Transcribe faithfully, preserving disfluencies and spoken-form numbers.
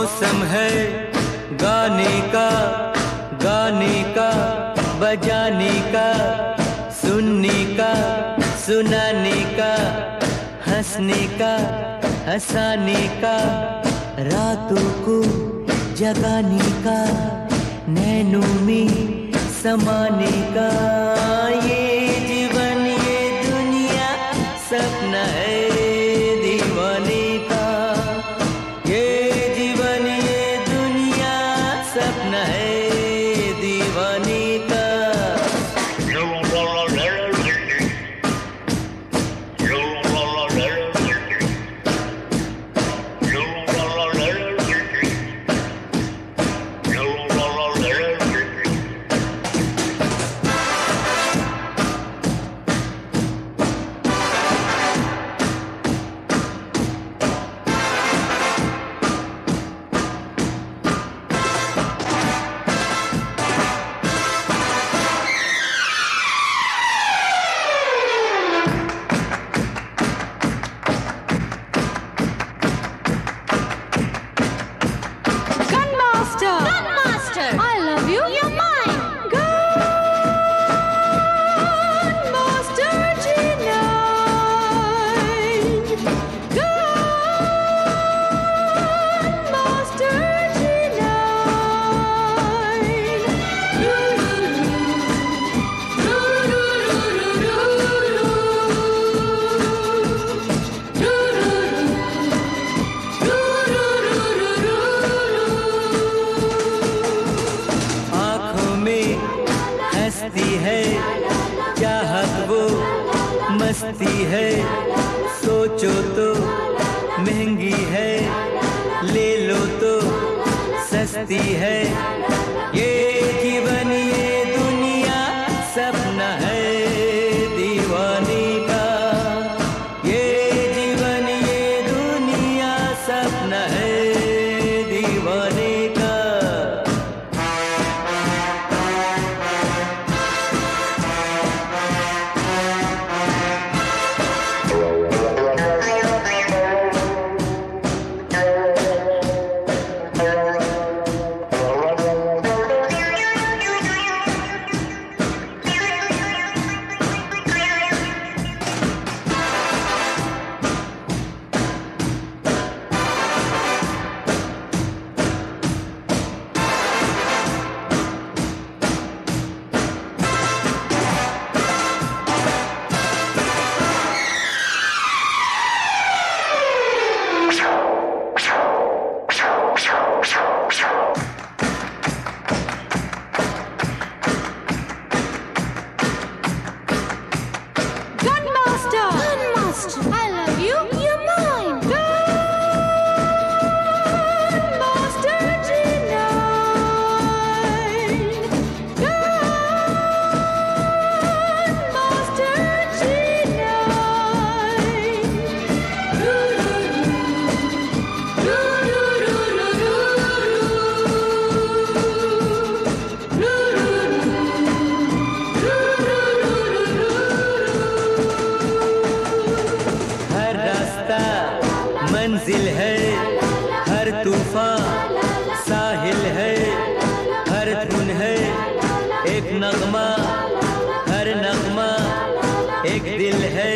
मौसम है गाने का, गाने का, बजाने का, सुनने का, सुनाने का, हंसने का, हंसाने का, रातों को जगाने का, नैनों में समाने का। ये जीवन ये दुनिया सपना है दीवाने का। ये जीवन ये दुनिया सपना है दीवाने का। हंसती है चाहत वो मस्ती है, सोचो तो महंगी है, ले लो तो सस्ती है। ये जीवन ये दुनिया सपना है दीवाने का। ये जीवन ये दुनिया सपना है दीवाने का। मंजिल है हर तूफान साहिल है, हर धुन है एक नगमा, हर नगमा एक दिल है।